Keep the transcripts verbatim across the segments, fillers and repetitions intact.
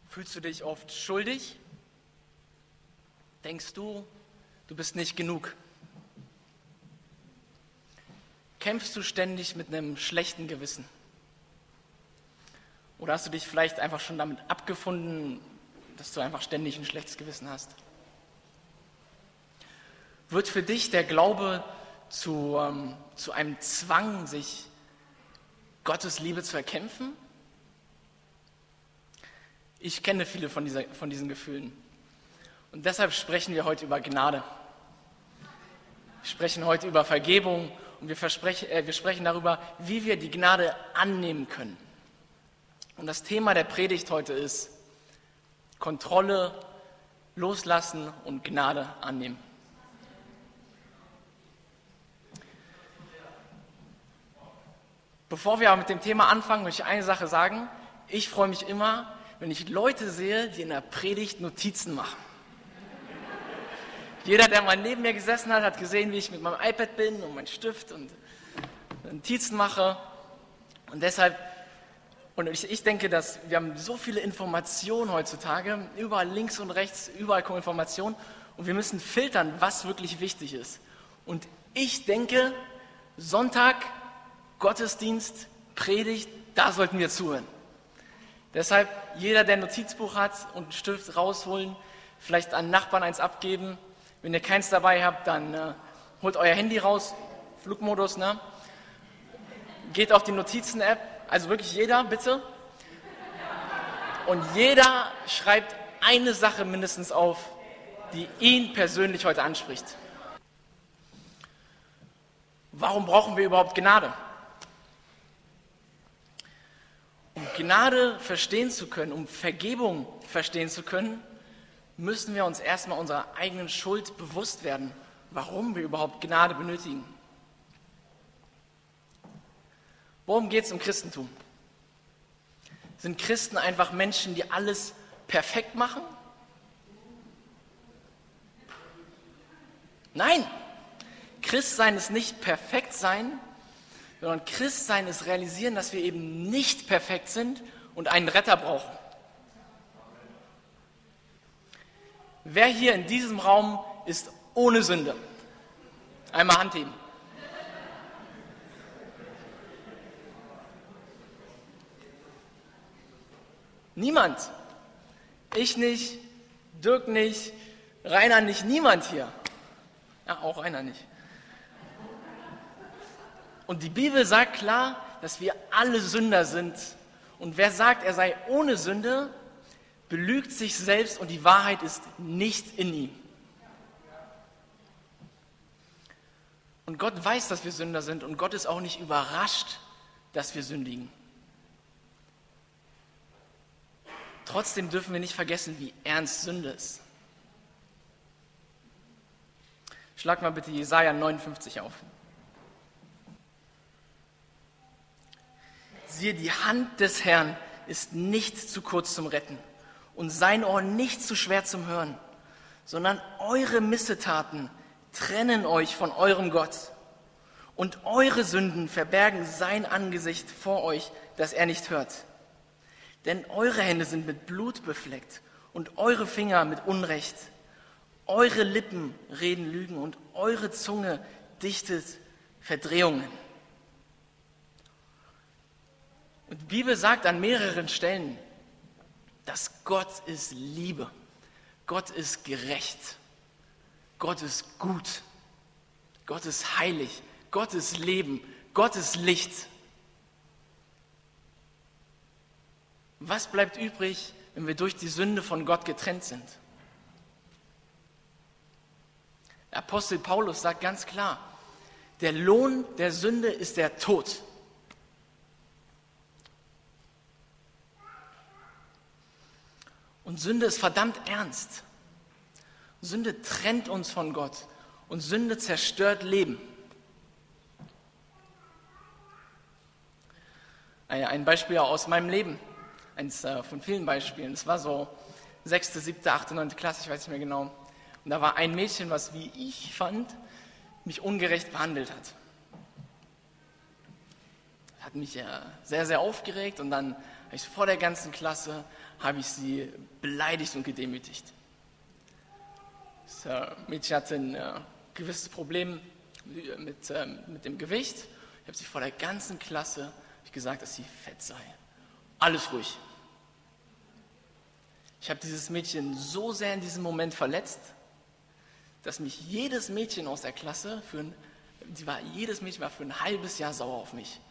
Fühlst du dich oft schuldig? Denkst du, du bist nicht genug? Kämpfst du ständig mit einem schlechten Gewissen? Oder hast du dich vielleicht einfach schon damit abgefunden, dass du einfach ständig ein schlechtes Gewissen hast? Wird für dich der Glaube zu, ähm, zu einem Zwang, sich Gottes Liebe zu erkämpfen? Ich kenne viele von, dieser, von diesen Gefühlen. Und deshalb sprechen wir heute über Gnade. Wir sprechen heute über Vergebung und wir, äh, wir sprechen darüber, wie wir die Gnade annehmen können. Und das Thema der Predigt heute ist Kontrolle, Loslassen und Gnade annehmen. Bevor wir aber mit dem Thema anfangen, möchte ich eine Sache sagen. Ich freue mich immer, wenn ich Leute sehe, die in der Predigt Notizen machen. Jeder, der mal neben mir gesessen hat, hat gesehen, wie ich mit meinem iPad bin und meinem Stift und Notizen mache. Und deshalb, und ich, ich denke, dass wir haben so viele Informationen heutzutage, überall links und rechts, überall kommen Informationen und wir müssen filtern, was wirklich wichtig ist. Und ich denke, Sonntag, Gottesdienst, Predigt, da sollten wir zuhören. Deshalb, jeder, der ein Notizbuch hat und einen Stift rausholen, vielleicht an Nachbarn eins abgeben. Wenn ihr keins dabei habt, dann äh, holt euer Handy raus, Flugmodus, ne? Geht auf die Notizen-App, also wirklich jeder, bitte. Und jeder schreibt eine Sache mindestens auf, die ihn persönlich heute anspricht. Warum brauchen wir überhaupt Gnade? Um Gnade verstehen zu können, um Vergebung verstehen zu können, müssen wir uns erstmal unserer eigenen Schuld bewusst werden, warum wir überhaupt Gnade benötigen. Worum geht es im Christentum? Sind Christen einfach Menschen, die alles perfekt machen? Nein, Christsein ist nicht perfekt sein, sondern Christsein ist realisieren, dass wir eben nicht perfekt sind und einen Retter brauchen. Wer hier in diesem Raum ist ohne Sünde? Einmal Hand heben. Niemand. Ich nicht, Dirk nicht, Rainer nicht, niemand hier. Ja, auch einer nicht. Und die Bibel sagt klar, dass wir alle Sünder sind. Und wer sagt, er sei ohne Sünde, belügt sich selbst und die Wahrheit ist nicht in ihm. Und Gott weiß, dass wir Sünder sind und Gott ist auch nicht überrascht, dass wir sündigen. Trotzdem dürfen wir nicht vergessen, wie ernst Sünde ist. Schlag mal bitte Jesaja neunundfünfzig auf. Siehe, die Hand des Herrn ist nicht zu kurz zum Retten und sein Ohr nicht zu schwer zum Hören, sondern eure Missetaten trennen euch von eurem Gott und eure Sünden verbergen sein Angesicht vor euch, dass er nicht hört. Denn eure Hände sind mit Blut befleckt und eure Finger mit Unrecht. Eure Lippen reden Lügen und eure Zunge dichtet Verdrehungen. Und die Bibel sagt an mehreren Stellen, dass Gott ist Liebe, Gott ist gerecht, Gott ist gut, Gott ist heilig, Gott ist Leben, Gott ist Licht. Was bleibt übrig, wenn wir durch die Sünde von Gott getrennt sind? Der Apostel Paulus sagt ganz klar, der Lohn der Sünde ist der Tod. Und Sünde ist verdammt ernst. Sünde trennt uns von Gott und Sünde zerstört Leben. Ein Beispiel aus meinem Leben, eines von vielen Beispielen. Es war so sechste, siebte, achte, neunte Klasse, ich weiß nicht mehr genau. Und da war ein Mädchen, was, wie ich fand, mich ungerecht behandelt hat. Hat mich sehr, sehr aufgeregt und dann habe ich vor der ganzen Klasse, habe ich sie beleidigt und gedemütigt. Das äh, Mädchen hatte ein äh, gewisses Problem mit, äh, mit dem Gewicht. Ich habe sie vor der ganzen Klasse hab ich gesagt, dass sie fett sei. Alles ruhig. Ich habe dieses Mädchen so sehr in diesem Moment verletzt, dass mich jedes Mädchen aus der Klasse, für ein, die war, jedes Mädchen war für ein halbes Jahr sauer auf mich.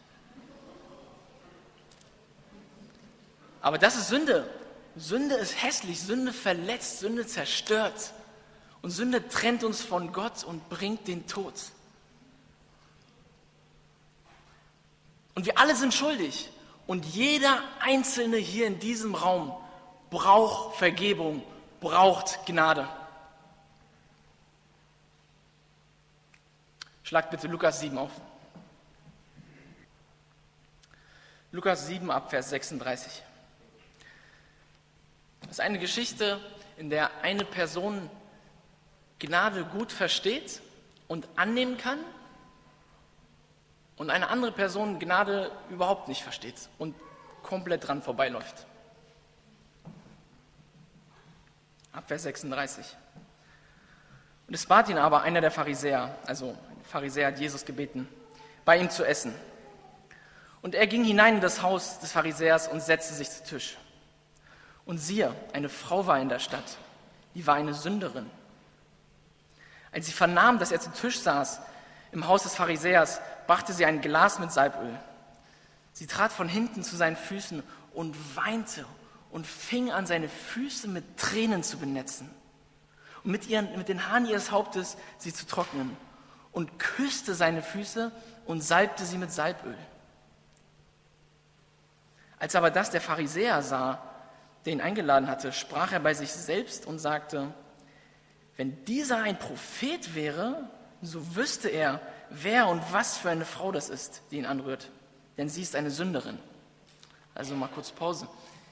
Aber das ist Sünde. Sünde ist hässlich, Sünde verletzt, Sünde zerstört. Und Sünde trennt uns von Gott und bringt den Tod. Und wir alle sind schuldig. Und jeder Einzelne hier in diesem Raum braucht Vergebung, braucht Gnade. Schlagt bitte Lukas sieben auf. Lukas sieben ab Vers sechsunddreißig. Das ist eine Geschichte, in der eine Person Gnade gut versteht und annehmen kann und eine andere Person Gnade überhaupt nicht versteht und komplett dran vorbeiläuft. Ab Vers sechsunddreißig. Und es bat ihn aber einer der Pharisäer, also ein Pharisäer hat Jesus gebeten, bei ihm zu essen. Und er ging hinein in das Haus des Pharisäers und setzte sich zu Tisch. Und siehe, eine Frau war in der Stadt, die war eine Sünderin. Als sie vernahm, dass er zu Tisch saß im Haus des Pharisäers, brachte sie ein Glas mit Salböl. Sie trat von hinten zu seinen Füßen und weinte und fing an, seine Füße mit Tränen zu benetzen und mit, ihren, mit den Haaren ihres Hauptes sie zu trocknen und küsste seine Füße und salbte sie mit Salböl. Als aber das der Pharisäer sah, der ihn eingeladen hatte, sprach er bei sich selbst und sagte, wenn dieser ein Prophet wäre, so wüsste er, wer und was für eine Frau das ist, die ihn anrührt, denn sie ist eine Sünderin. Also mal kurz Pause.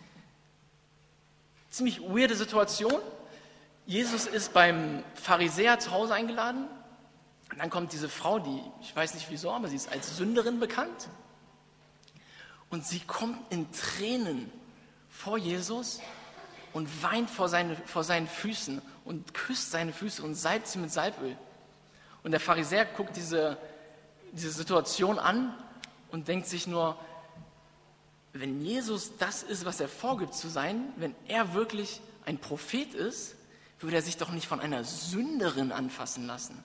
Ziemlich weirde Situation. Jesus ist beim Pharisäer zu Hause eingeladen und dann kommt diese Frau, die, ich weiß nicht wieso, aber sie ist als Sünderin bekannt und sie kommt in Tränen vor Jesus und weint vor, seine, vor seinen Füßen und küsst seine Füße und salbt sie mit Salböl. Und der Pharisäer guckt diese, diese Situation an und denkt sich nur, wenn Jesus das ist, was er vorgibt zu sein, wenn er wirklich ein Prophet ist, würde er sich doch nicht von einer Sünderin anfassen lassen.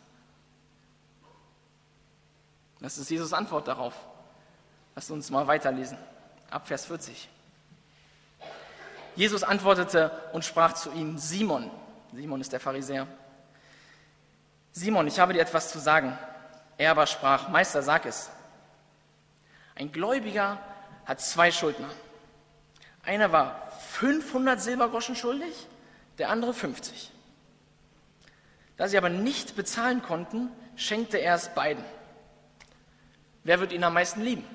Das ist Jesus' Antwort darauf. Lasst uns mal weiterlesen. Ab Vers vierzig. Jesus antwortete und sprach zu ihm, Simon, Simon ist der Pharisäer, Simon, ich habe dir etwas zu sagen. Er aber sprach, Meister, sag es. Ein Gläubiger hat zwei Schuldner. Einer war fünfhundert Silbergroschen schuldig, der andere fünfzig. Da sie aber nicht bezahlen konnten, schenkte er es beiden. Wer wird ihn am meisten lieben?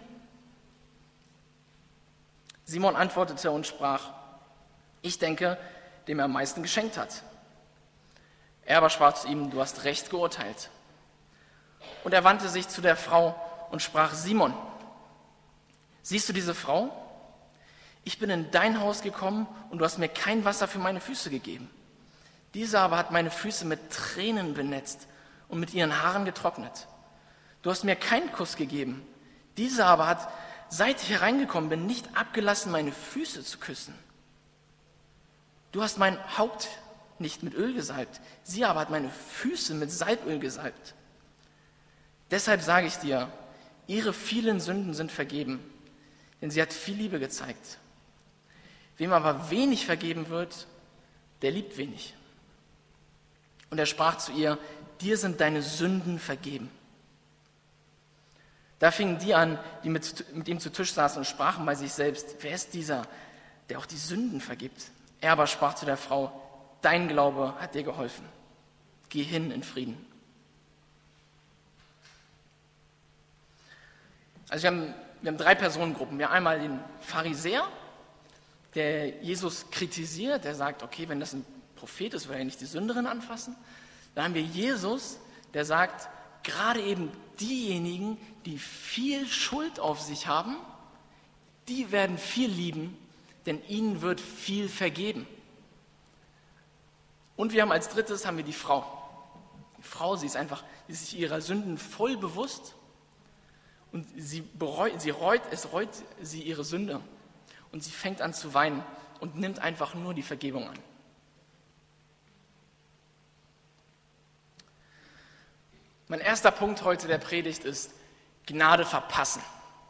Simon antwortete und sprach, ich denke, dem er am meisten geschenkt hat. Er aber sprach zu ihm, du hast recht geurteilt. Und er wandte sich zu der Frau und sprach, Simon, siehst du diese Frau? Ich bin in dein Haus gekommen und du hast mir kein Wasser für meine Füße gegeben. Diese aber hat meine Füße mit Tränen benetzt und mit ihren Haaren getrocknet. Du hast mir keinen Kuss gegeben. Diese aber hat, seit ich hereingekommen bin, nicht abgelassen, meine Füße zu küssen. Du hast mein Haupt nicht mit Öl gesalbt, sie aber hat meine Füße mit Salböl gesalbt. Deshalb sage ich dir, ihre vielen Sünden sind vergeben, denn sie hat viel Liebe gezeigt. Wem aber wenig vergeben wird, der liebt wenig. Und er sprach zu ihr, dir sind deine Sünden vergeben. Da fingen die an, die mit, mit ihm zu Tisch saßen und sprachen bei sich selbst, wer ist dieser, der auch die Sünden vergibt? Er aber sprach zu der Frau, dein Glaube hat dir geholfen. Geh hin in Frieden. Also wir haben, wir haben drei Personengruppen. Wir haben einmal den Pharisäer, der Jesus kritisiert, der sagt, okay, wenn das ein Prophet ist, will er nicht die Sünderin anfassen. Dann haben wir Jesus, der sagt, gerade eben diejenigen, die viel Schuld auf sich haben, die werden viel lieben, denn ihnen wird viel vergeben. Und wir haben als drittes haben wir die Frau. Die Frau, sie ist einfach, sie ist sich ihrer Sünden voll bewusst und sie bereut, sie reut, es reut sie ihre Sünde und sie fängt an zu weinen und nimmt einfach nur die Vergebung an. Mein erster Punkt heute der Predigt ist Gnade verpassen.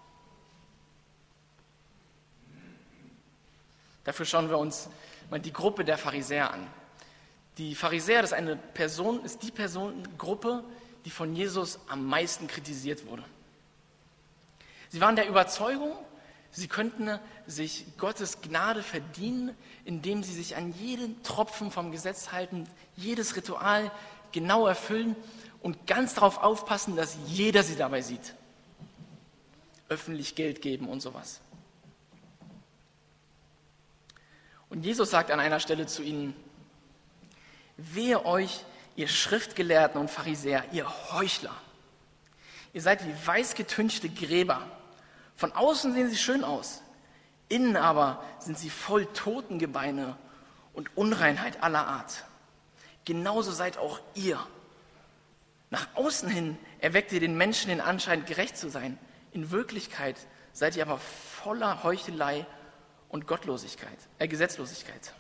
Dafür schauen wir uns mal die Gruppe der Pharisäer an. Die Pharisäer, das ist eine Person, ist die Personengruppe, die von Jesus am meisten kritisiert wurde. Sie waren der Überzeugung, sie könnten sich Gottes Gnade verdienen, indem sie sich an jeden Tropfen vom Gesetz halten, jedes Ritual genau erfüllen und ganz darauf aufpassen, dass jeder sie dabei sieht. Öffentlich Geld geben und sowas. Und Jesus sagt an einer Stelle zu ihnen: Wehe euch, ihr Schriftgelehrten und Pharisäer, ihr Heuchler. Ihr seid wie weißgetünchte Gräber. Von außen sehen sie schön aus, innen aber sind sie voll Totengebeine und Unreinheit aller Art. Genauso seid auch ihr. Nach außen hin erweckt ihr den Menschen den Anschein, gerecht zu sein. In Wirklichkeit seid ihr aber voller Heuchelei und Gottlosigkeit, äh, Gesetzlosigkeit.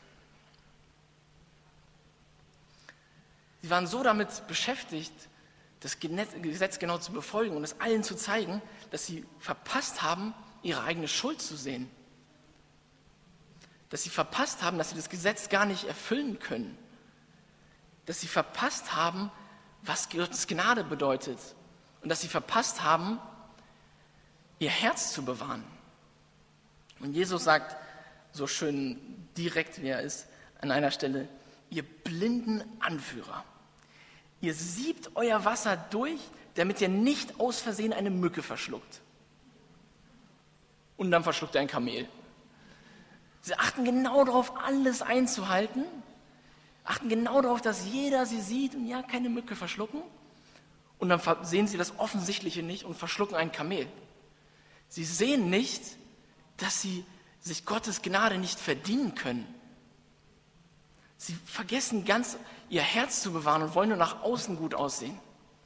Sie waren so damit beschäftigt, das Gesetz genau zu befolgen und es allen zu zeigen, dass sie verpasst haben, ihre eigene Schuld zu sehen. Dass sie verpasst haben, dass sie das Gesetz gar nicht erfüllen können. Dass sie verpasst haben, was Gottes Gnade bedeutet. Und dass sie verpasst haben, ihr Herz zu bewahren. Und Jesus sagt so schön direkt, wie er ist, an einer Stelle: Ihr blinden Anführer, ihr siebt euer Wasser durch, damit ihr nicht aus Versehen eine Mücke verschluckt. Und dann verschluckt er ein Kamel. Sie achten genau darauf, alles einzuhalten, achten genau darauf, dass jeder sie sieht und ja, keine Mücke verschlucken. Und dann sehen sie das Offensichtliche nicht und verschlucken ein Kamel. Sie sehen nicht, dass sie sich Gottes Gnade nicht verdienen können. Sie vergessen ganz, ihr Herz zu bewahren und wollen nur nach außen gut aussehen.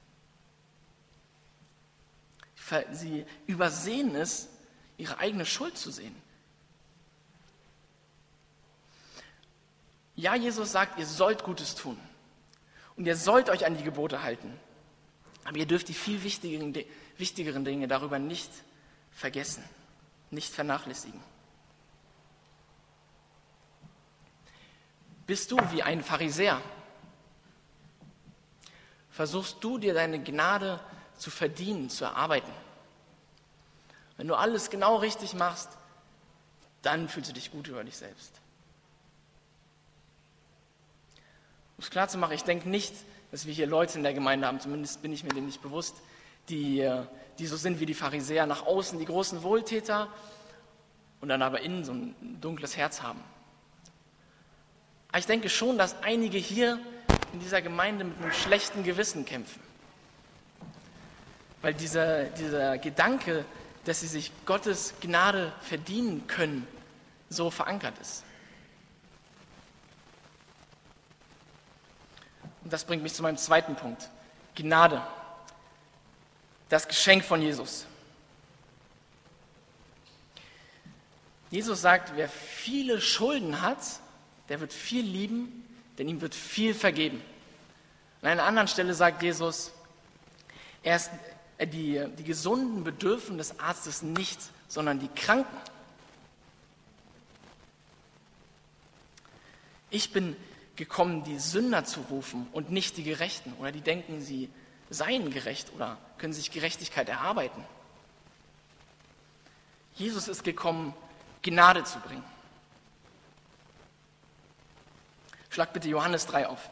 Sie übersehen es, ihre eigene Schuld zu sehen. Ja, Jesus sagt, ihr sollt Gutes tun und ihr sollt euch an die Gebote halten. Aber ihr dürft die viel wichtigeren, wichtigeren Dinge darüber nicht vergessen, nicht vernachlässigen. Bist du wie ein Pharisäer? Versuchst du dir deine Gnade zu verdienen, zu erarbeiten? Wenn du alles genau richtig machst, dann fühlst du dich gut über dich selbst. Um es klar zu machen, ich denke nicht, dass wir hier Leute in der Gemeinde haben, zumindest bin ich mir dem nicht bewusst, die, die so sind wie die Pharisäer, nach außen die großen Wohltäter und dann aber innen so ein dunkles Herz haben. Aber ich denke schon, dass einige hier in dieser Gemeinde mit einem schlechten Gewissen kämpfen. Weil dieser, dieser Gedanke, dass sie sich Gottes Gnade verdienen können, so verankert ist. Und das bringt mich zu meinem zweiten Punkt. Gnade. Das Geschenk von Jesus. Jesus sagt, wer viele Schulden hat, der wird viel lieben, denn ihm wird viel vergeben. An einer anderen Stelle sagt Jesus, erst die, die Gesunden bedürfen des Arztes nicht, sondern die Kranken. Ich bin gekommen, die Sünder zu rufen und nicht die Gerechten. Oder die denken, sie seien gerecht oder können sich Gerechtigkeit erarbeiten. Jesus ist gekommen, Gnade zu bringen. Schlag bitte Johannes drei auf.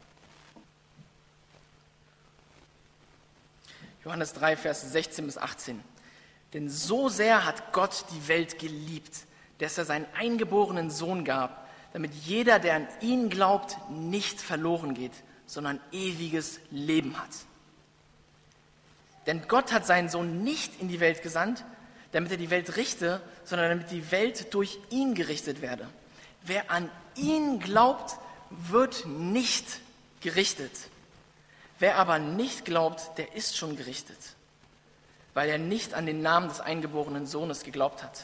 Johannes drei, Vers sechzehn bis achtzehn. Denn so sehr hat Gott die Welt geliebt, dass er seinen eingeborenen Sohn gab, damit jeder, der an ihn glaubt, nicht verloren geht, sondern ewiges Leben hat. Denn Gott hat seinen Sohn nicht in die Welt gesandt, damit er die Welt richte, sondern damit die Welt durch ihn gerichtet werde. Wer an ihn glaubt, wird nicht gerichtet. Wer aber nicht glaubt, der ist schon gerichtet, weil er nicht an den Namen des eingeborenen Sohnes geglaubt hat.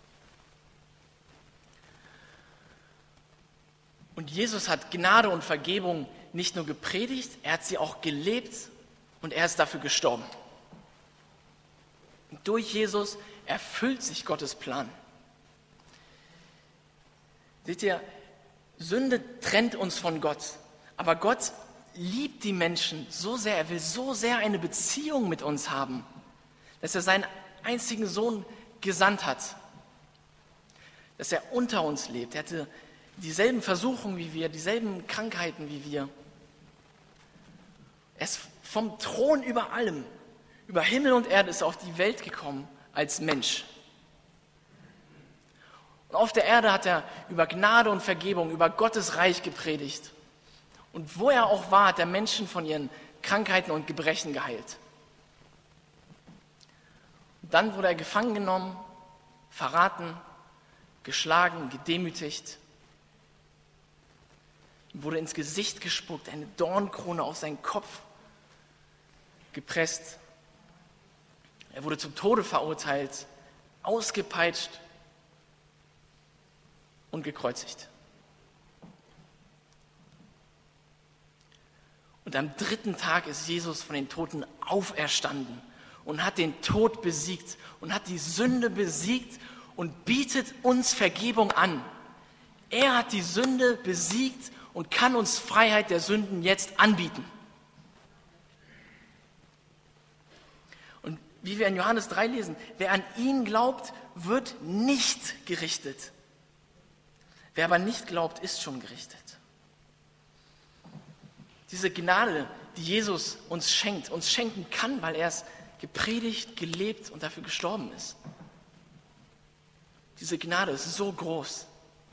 Und Jesus hat Gnade und Vergebung nicht nur gepredigt, er hat sie auch gelebt und er ist dafür gestorben. Und durch Jesus erfüllt sich Gottes Plan. Seht ihr, Sünde trennt uns von Gott, aber Gott liebt die Menschen so sehr, er will so sehr eine Beziehung mit uns haben, dass er seinen einzigen Sohn gesandt hat, dass er unter uns lebt. Er hatte dieselben Versuchungen wie wir, dieselben Krankheiten wie wir. Er ist vom Thron über allem, über Himmel und Erde ist er auf die Welt gekommen als Mensch. Und auf der Erde hat er über Gnade und Vergebung, über Gottes Reich gepredigt. Und wo er auch war, hat er Menschen von ihren Krankheiten und Gebrechen geheilt. Und dann wurde er gefangen genommen, verraten, geschlagen, gedemütigt. Ihm wurde ins Gesicht gespuckt, eine Dornkrone auf seinen Kopf gepresst. Er wurde zum Tode verurteilt, ausgepeitscht und gekreuzigt. Und am dritten Tag ist Jesus von den Toten auferstanden und hat den Tod besiegt und hat die Sünde besiegt und bietet uns Vergebung an. Er hat die Sünde besiegt und kann uns Freiheit der Sünden jetzt anbieten. Und wie wir in Johannes drei lesen, wer an ihn glaubt, wird nicht gerichtet. Wer aber nicht glaubt, ist schon gerichtet. Diese Gnade, die Jesus uns schenkt, uns schenken kann, weil er es gepredigt, gelebt und dafür gestorben ist. Diese Gnade ist so groß.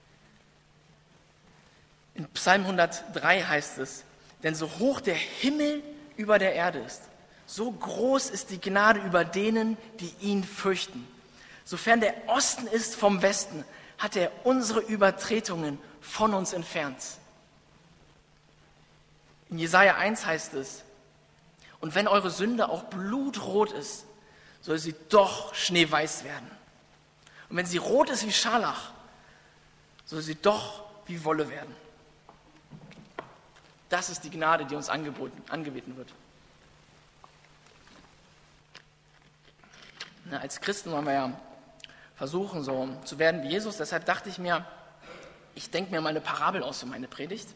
In Psalm hundertdrei heißt es, denn so hoch der Himmel über der Erde ist, so groß ist die Gnade über denen, die ihn fürchten. Sofern der Osten ist vom Westen, hat er unsere Übertretungen von uns entfernt. In Jesaja eins heißt es, und wenn eure Sünde auch blutrot ist, soll sie doch schneeweiß werden. Und wenn sie rot ist wie Scharlach, soll sie doch wie Wolle werden. Das ist die Gnade, die uns angeboten, angebeten wird. Na, als Christen wollen wir ja versuchen, so zu werden wie Jesus. Deshalb dachte ich mir, ich denke mir mal eine Parabel aus für meine Predigt.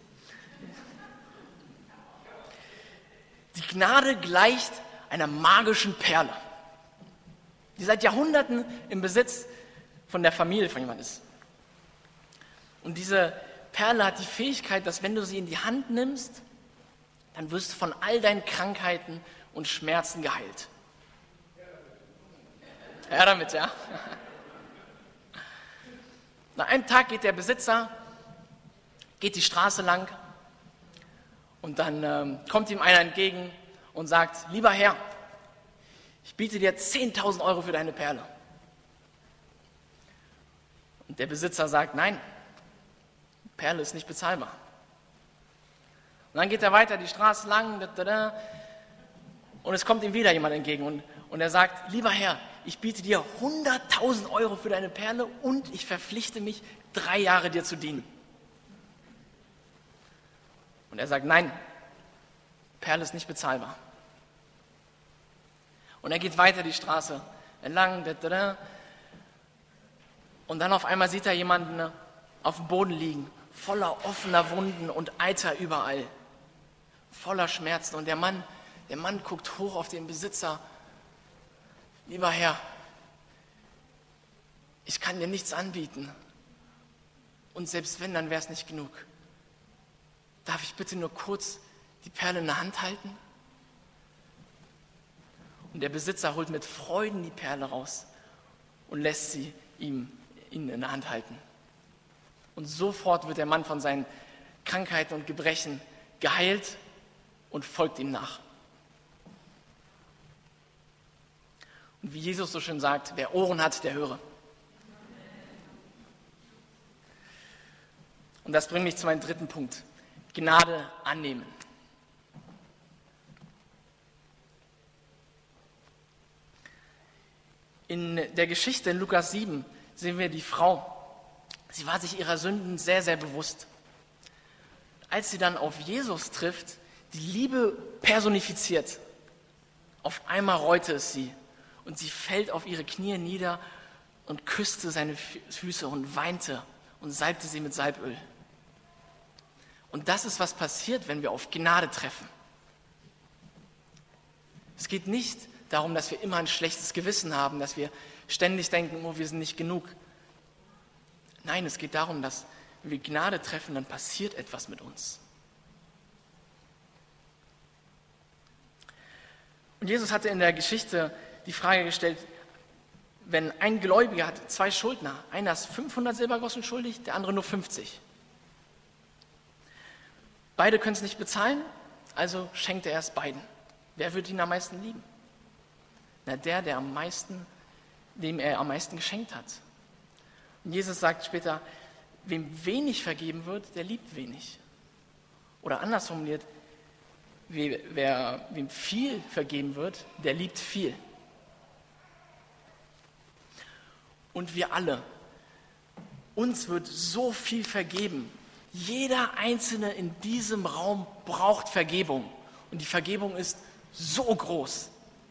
Die Gnade gleicht einer magischen Perle, die seit Jahrhunderten im Besitz von der Familie von jemandem ist. Und diese Perle hat die Fähigkeit, dass wenn du sie in die Hand nimmst, dann wirst du von all deinen Krankheiten und Schmerzen geheilt. Ja, damit, ja. Nach einem Tag geht der Besitzer, geht die Straße lang und dann ähm, kommt ihm einer entgegen und sagt, lieber Herr, ich biete dir zehntausend Euro für deine Perle. Und der Besitzer sagt, nein, Perle ist nicht bezahlbar. Und dann geht er weiter die Straße lang da, da, da, und es kommt ihm wieder jemand entgegen und, und er sagt, lieber Herr, ich biete dir hunderttausend Euro für deine Perle und ich verpflichte mich, drei Jahre dir zu dienen. Und er sagt, nein, Perle ist nicht bezahlbar. Und er geht weiter die Straße entlang, da, da, da, und dann auf einmal sieht er jemanden auf dem Boden liegen, voller offener Wunden und Eiter überall, voller Schmerzen. Und der Mann, der Mann guckt hoch auf den Besitzer. Lieber Herr, ich kann dir nichts anbieten. Und selbst wenn, dann wäre es nicht genug. Darf ich bitte nur kurz die Perle in der Hand halten? Und der Besitzer holt mit Freuden die Perle raus und lässt sie ihm ihn in der Hand halten. Und sofort wird der Mann von seinen Krankheiten und Gebrechen geheilt und folgt ihm nach. Und wie Jesus so schön sagt, wer Ohren hat, der höre. Und das bringt mich zu meinem dritten Punkt. Gnade annehmen. In der Geschichte in Lukas sieben sehen wir die Frau. Sie war sich ihrer Sünden sehr, sehr bewusst. Als sie dann auf Jesus trifft, die Liebe personifiziert, auf einmal reute es sie und sie fällt auf ihre Knie nieder und küsste seine Füße und weinte und salbte sie mit Salböl. Und das ist, was passiert, wenn wir auf Gnade treffen. Es geht nicht darum, dass wir immer ein schlechtes Gewissen haben, dass wir ständig denken, oh, wir sind nicht genug. Nein, es geht darum, dass wenn wir Gnade treffen, dann passiert etwas mit uns. Und Jesus hatte in der Geschichte die Frage gestellt, wenn ein Gläubiger hat zwei Schuldner, einer ist fünfhundert Silbergroschen schuldig, der andere nur fünfzig. Beide können es nicht bezahlen, also schenkt er es beiden. Wer wird ihn am meisten lieben? Na, der, der am meisten, dem er am meisten geschenkt hat. Und Jesus sagt später, wem wenig vergeben wird, der liebt wenig. Oder anders formuliert, wer, wem viel vergeben wird, der liebt viel. Und wir alle, uns wird so viel vergeben. Jeder Einzelne in diesem Raum braucht Vergebung. Und die Vergebung ist so groß.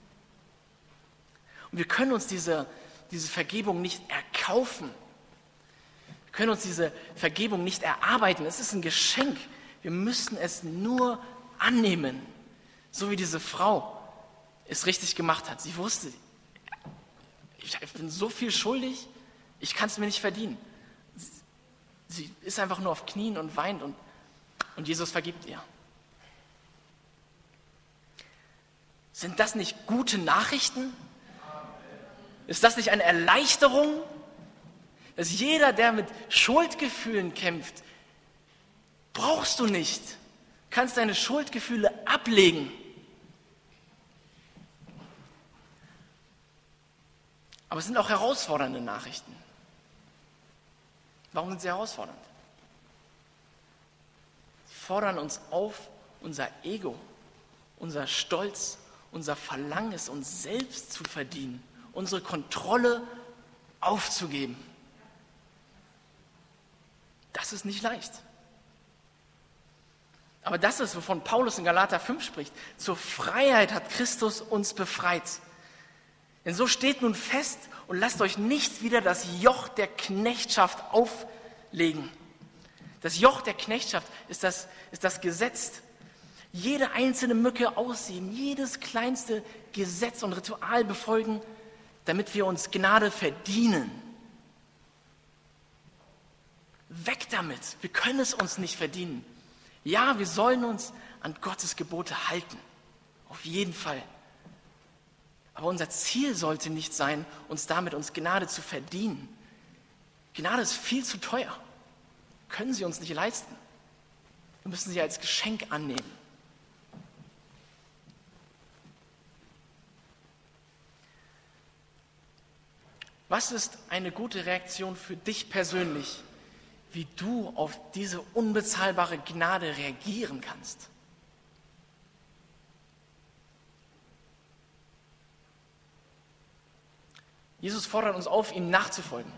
Und wir können uns diese, diese Vergebung nicht erkaufen. Wir können uns diese Vergebung nicht erarbeiten. Es ist ein Geschenk. Wir müssen es nur annehmen. So wie diese Frau es richtig gemacht hat. Sie wusste, ich bin so viel schuldig, ich kann es mir nicht verdienen. Sie ist einfach nur auf Knien und weint und, und Jesus vergibt ihr. Sind das nicht gute Nachrichten? Ist das nicht eine Erleichterung? Dass jeder, der mit Schuldgefühlen kämpft, brauchst du nicht. Du kannst deine Schuldgefühle ablegen. Aber es sind auch herausfordernde Nachrichten. Warum sind sie herausfordernd? Sie fordern uns auf, unser Ego, unser Stolz, unser Verlangen, es uns selbst zu verdienen, unsere Kontrolle aufzugeben. Das ist nicht leicht. Aber das ist, wovon Paulus in Galater fünf spricht. Zur Freiheit hat Christus uns befreit. Denn so steht nun fest und lasst euch nicht wieder das Joch der Knechtschaft auflegen. Das Joch der Knechtschaft ist das, ist das Gesetz. Jede einzelne Mücke aussieben, jedes kleinste Gesetz und Ritual befolgen, damit wir uns Gnade verdienen. Weg damit, wir können es uns nicht verdienen. Ja, wir sollen uns an Gottes Gebote halten, auf jeden Fall. Aber unser Ziel sollte nicht sein, uns damit uns Gnade zu verdienen. Gnade ist viel zu teuer. Können sie uns nicht leisten. Wir müssen sie als Geschenk annehmen. Was ist eine gute Reaktion für dich persönlich, wie du auf diese unbezahlbare Gnade reagieren kannst? Jesus fordert uns auf, ihm nachzufolgen.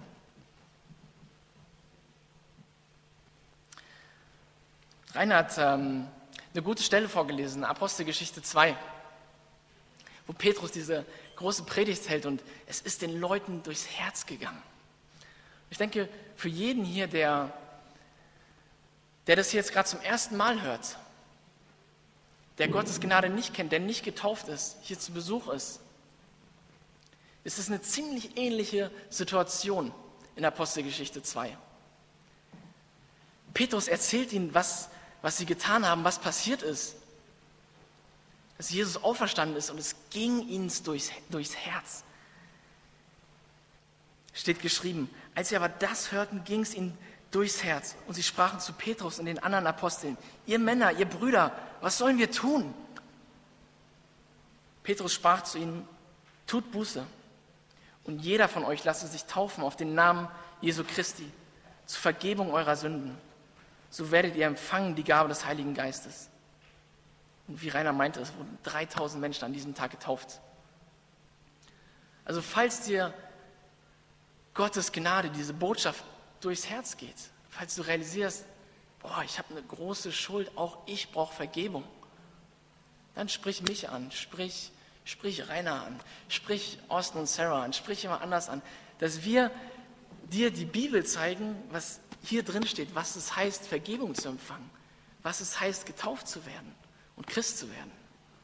Rainer hat ähm, eine gute Stelle vorgelesen, Apostelgeschichte zwei, wo Petrus diese große Predigt hält und es ist den Leuten durchs Herz gegangen. Ich denke, für jeden hier, der, der das hier jetzt gerade zum ersten Mal hört, der Gottes Gnade nicht kennt, der nicht getauft ist, hier zu Besuch ist, ist es eine ziemlich ähnliche Situation in Apostelgeschichte zwei. Petrus erzählt ihnen, was, was sie getan haben, was passiert ist. Dass Jesus auferstanden ist und es ging ihnen durchs, durchs Herz. Steht geschrieben, als sie aber das hörten, ging es ihnen durchs Herz. Und sie sprachen zu Petrus und den anderen Aposteln, ihr Männer, ihr Brüder, was sollen wir tun? Petrus sprach zu ihnen, tut Buße Und jeder von euch lasse sich taufen auf den Namen Jesu Christi zur Vergebung eurer Sünden. So werdet ihr empfangen die Gabe des Heiligen Geistes. Und wie Rainer meinte, es wurden dreitausend Menschen an diesem Tag getauft. Also falls dir Gottes Gnade, diese Botschaft durchs Herz geht, falls du realisierst, boah, ich habe eine große Schuld, auch ich brauche Vergebung, dann sprich mich an, sprich, sprich Rainer an, sprich Austin und Sarah an, sprich jemand anders an, dass wir dir die Bibel zeigen, was hier drin steht, was es heißt, Vergebung zu empfangen, was es heißt, getauft zu werden und Christ zu werden.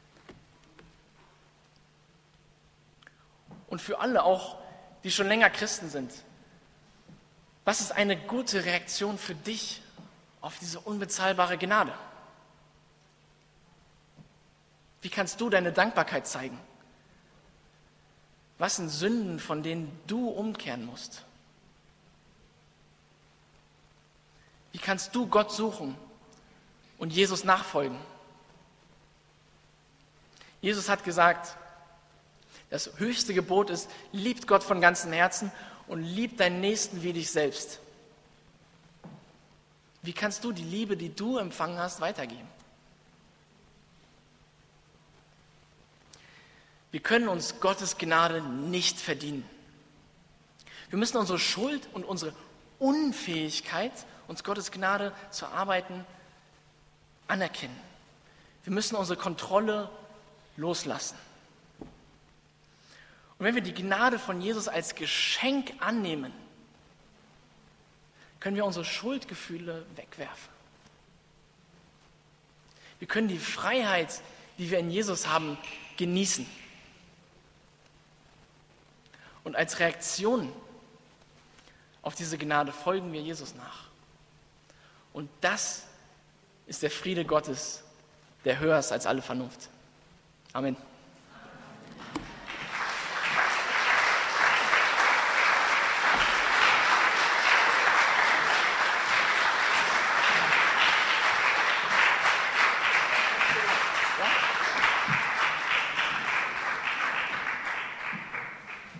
Und für alle auch, die schon länger Christen sind, was ist eine gute Reaktion für dich auf diese unbezahlbare Gnade? Wie kannst du deine Dankbarkeit zeigen? Was sind Sünden, von denen du umkehren musst? Wie kannst du Gott suchen und Jesus nachfolgen? Jesus hat gesagt, das höchste Gebot ist, liebt Gott von ganzem Herzen und liebt deinen Nächsten wie dich selbst. Wie kannst du die Liebe, die du empfangen hast, weitergeben? Wir können uns Gottes Gnade nicht verdienen. Wir müssen unsere Schuld und unsere Unfähigkeit, uns Gottes Gnade zu arbeiten, anerkennen. Wir müssen unsere Kontrolle loslassen. Und wenn wir die Gnade von Jesus als Geschenk annehmen, können wir unsere Schuldgefühle wegwerfen. Wir können die Freiheit, die wir in Jesus haben, genießen. Und als Reaktion auf diese Gnade folgen wir Jesus nach. Und das ist der Friede Gottes, der höher ist als alle Vernunft. Amen.